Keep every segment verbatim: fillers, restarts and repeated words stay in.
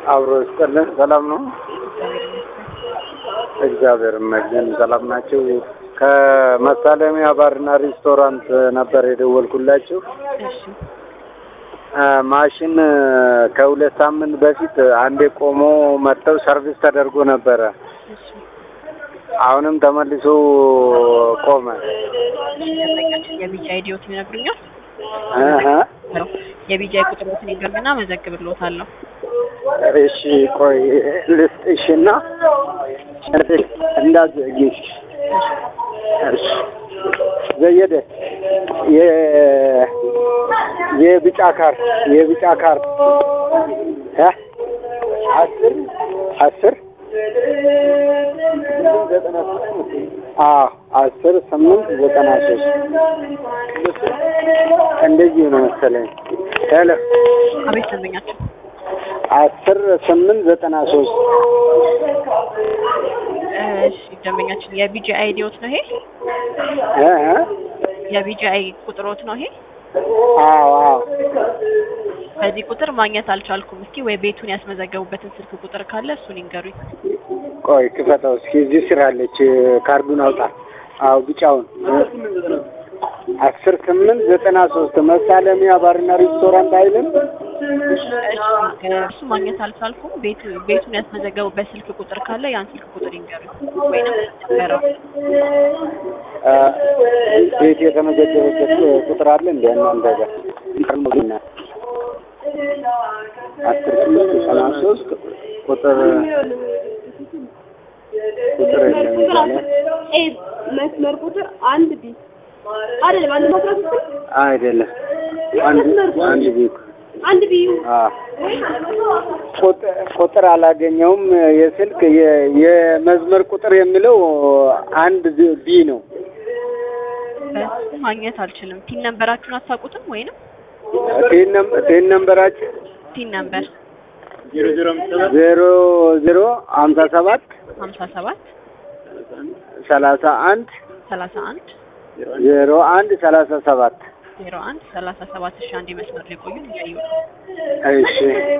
አብሮ ይስጥልን። ሰላም ነው? እግዚአብሔር ይመስገን ሰላም ናቸው። ከመሳለሚያ ባርና ሬስቶራንት ነበር የደወልኩላችሁ። እሺ ማሽን ከሁለት ሳምንት በፊት አንዴ ቆሞ መጥተው ሰርቪስ ተደርጎ ነበረ። እሺ አሁንም ተመልሶ ቆመ። የቢጂ አይዲዎት ይነግሩኛል? አሃ የቢጂ ቁጥሮትን ይገርምና መዘግብልዎታለሁ። እሺ ቆይ ልስጥሽና እንዳትዘጊሽ። እሺ ዘየደ የ የቢጫ ካርድ የቢጫ ካርድ እ አስር አስር አዎ አስር ስምንት ዘጠና ሶስት እንደዚህ ነው መሰለኝ። ሄሎ አቤት ደንበኛችን አስር ስምንት ዘጠና ሶስት እሺ ደንበኛችን የቢጂ አይዲዎት ነው ይሄ? እ እ የቢጂ አይ ቁጥሮት ነው ይሄ? አዎ አዎ በዚህ ቁጥር ማግኘት አልቻልኩም። እስኪ ወይ ቤቱን ያስመዘገቡበትን ስልክ ቁጥር ካለ እሱን ይንገሩኝ። ቆይ ክፈተው እስኪ። እዚህ ስር አለች። ካርዱን አውጣ። አዎ ቢጫውን አስር ስምንት ዘጠና ሶስት መሳለሚያ ባርና ሬስቶራንት አይልም? እሱ ማግኘት አልቻልኩም። ቤቱ ቤቱን ያስመዘገቡበት ስልክ ቁጥር ካለ ያን ስልክ ቁጥር ይንገሩኝ ወይንም ንገረው። ቤት የተመዘገበበት ቁጥር አለ እንዴ እናንተ ጋር? ከርሞና አስር ስምንት ዘጠና ሶስት ቁጥር ቁጥር የለም ይላል። ኤ መስመር ቁጥር አንድ ቢ አይደለም። አንድ መስመር ቁጥር አይደለም። አንድ አንድ ቢ አንድ ቢ አዎ ቁጥር ቁጥር አላገኘውም። የስልክ የመስመር ቁጥር የሚለው አንድ ቢ ነው። በሱ ማግኘት አልችልም። ቲን ነምበራችሁን አታውቁትም ወይንም? ቲን ነምበር ቲን ነምበራችሁ ቲን ነምበር ዜሮ ዜሮ ሀምሳ ሰባት ሀምሳ ሰባት ሰላሳ አንድ ሰላሳ አንድ ዜሮ አንድ ሰላሳ ሰባት ዜሮ አንድ ሰላሳ ሰባት እሺ አንዴ መስመር ላይ ቆዩ እያየሁ ነው። እሺ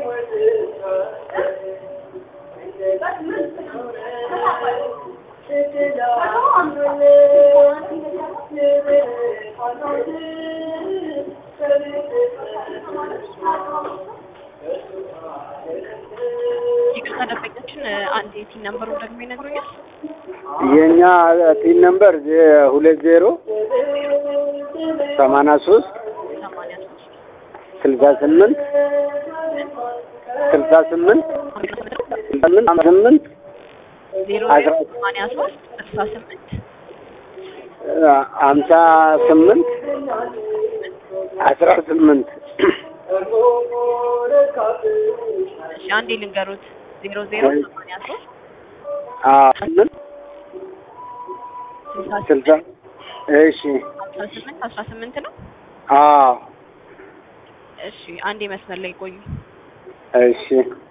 ይቅርታ ደንበኛችን አንድ የቲን ነምበሩን ደግሞ ይነግሩኛል? የኛ ቲን ነምበር ሁለት ዜሮ ሰማንያ ሶስት ሰማንያ ሶስት ስልሳ ስምንት ስልሳ ስምንት ስምንት ስምንት ዜሮ ዜሮ ሰማንያ ሶስት ስልሳ ስምንት ሀምሳ ስምንት አስራ ስምንት እሺ አንዴ ልንገሩት። ዜሮ ዜሮ ሰማንያ ሶስት ስምንት ስልሳ እሺ ሀምሳ ስምንት አስራ ስምንት ነው። አዎ እሺ አንዴ መስመር ላይ ቆዩ። እሺ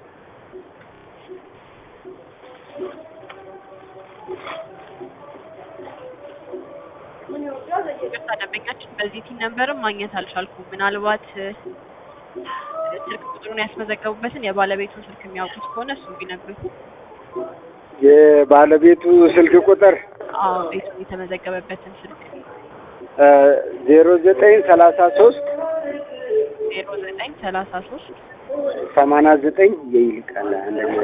ይቅርታ ደንበኛችን በዚህ ቲን ነምበርም ማግኘት አልቻልኩም። ምናልባት ስልክ ቁጥሩን ያስመዘገቡበትን የባለቤቱን ስልክ የሚያውቁት ከሆነ እሱ ቢነግሩኝ። የባለቤቱ ስልክ ቁጥር አዎ ቤቱን የተመዘገበበትን ስልክ ዜሮ ዘጠኝ ሰላሳ ሶስት ዜሮ ዘጠኝ ሰላሳ ሶስት ሰማንያ ዘጠኝ ይልቃል አንደኛ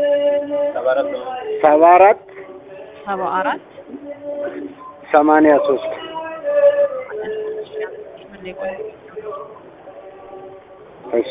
ሰባ አራት ሰባ አራት ሰማንያ ሶስት እሺ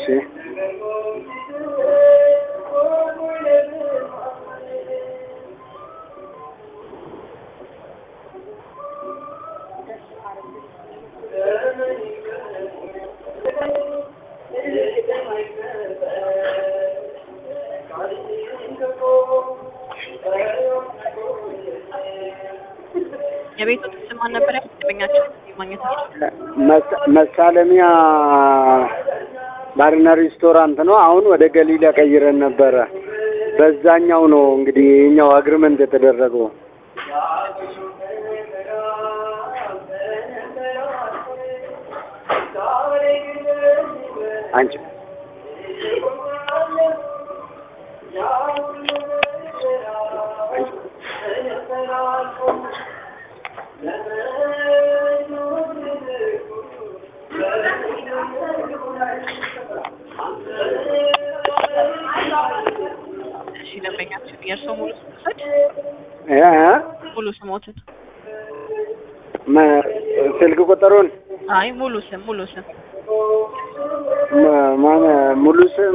የቤቱ ስም ማን ነበር? ያስደበኛችሁ ማግኘት መሳለሚያ ባርና ሬስቶራንት ነው። አሁን ወደ ገሊላ ቀይረን ነበረ። በዛኛው ነው እንግዲህ የኛው አግሪመንት የተደረገው። አንቺ የእርስዎ ሙሉ ስም ልውሰድ? እ ሙሉ ስሞትን? ማ- ስልክ ቁጥሩን አይ ሙሉ ስም ሙሉ ስም ማ- ማን ሙሉ ስም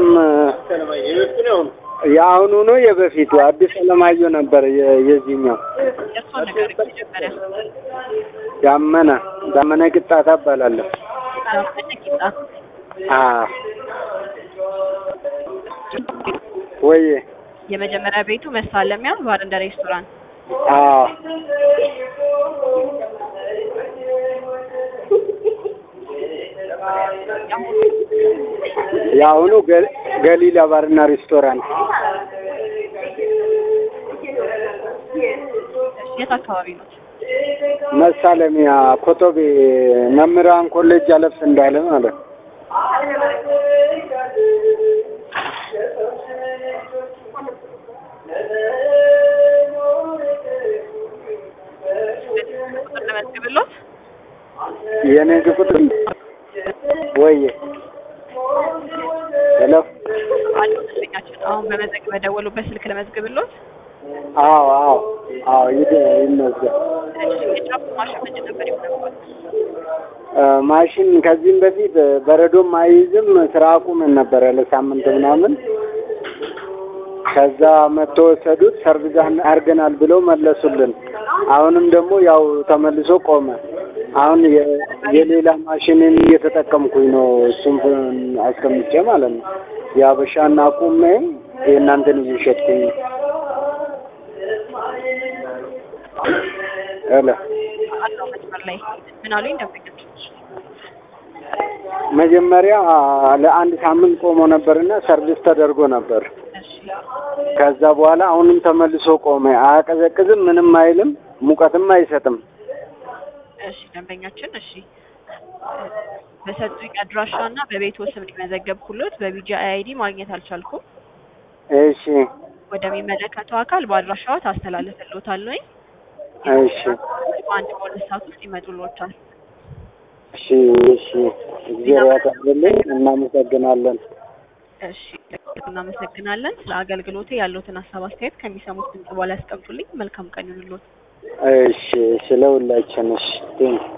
የአሁኑ ነው የበፊቱ? አዲስ አለማየሁ ነበር የ- የዚህኛው። የእርስዎን ንገሩኝ መጀመሪያ። ዳመና ዳመና ቅጣታ እባላለሁ። ዳመነ ቂጣ። አዎ ወይ የመጀመሪያ ቤቱ መሳለሚያ ባር እንደ ሬስቶራንት። አዎ የአሁኑ ገ- ገሊላ ባርና ሬስቶራንት የት አካባቢ ነው? መሳለሚያ ኮቶቤ መምህራን ኮሌጅ አለፍ እንዳለ ማለት ነው። ቁጥር ለመዝግብሎት? የኔ ቁጥር ወይ ሄሎ አሉ ደንበኛችን አሁን በመዘግ በደወሉበት ስልክ ለመዝግብሎት? አዎ አዎ አዎ ይደ ይመዝገብ። የጫፉ ማሽን ምንድን ነበር የሆነበት? እ ማሽን ከዚህም በፊት በረዶም አይይዝም ስራ አቁመን ነበረ ለሳምንት ምናምን። ከዛ መጥቶ ወሰዱት ሰርቪስ አድርገናል ብለው መለሱልን። አሁንም ደግሞ ያው ተመልሶ ቆመ። አሁን የ- የሌላ ማሽንን እየተጠቀምኩኝ ነው እሱም አስቀምጬ ማለት ነው። የአበሻን አቁሜ የእናንተን እየሸጥኩኝ ነው። ሄሎ አለው መስመር ላይ ምን አሉኝ ደንበኛችን? መጀመሪያ ለአንድ ሳምንት ቆሞ ነበርና ሰርቪስ ተደርጎ ነበር። እሺ ከዛ በኋላ አሁንም ተመልሶ ቆመ። አያቀዘቅዝም፣ ምንም አይልም፣ ሙቀትም አይሰጥም። እሺ ደንበኛችን እሺ በሰጡኝ አድራሻና በቤቱ ስም የመዘገብኩሎት በቢጂ አይዲ ማግኘት አልቻልኩም። እሺ ወደሚመለከተው አካል በአድራሻው ታስተላልፍልዎታለሁ። እሺ አንድ በሁለት ሰዓት ውስጥ ይመጡልዎታል። እሺ እሺ እግዚአብሔር ያክብርልኝ። እናመሰግናለን። እሺ እናመሰግናለን። ስለ አገልግሎቴ ያለዎትን ሀሳብ አስተያየት ከሚሰሙት ድምጽ በኋላ ያስቀምጡልኝ። መልካም ቀን ይሁንልዎት። እሺ እሺ ለሁላችን እሺ ቴንክ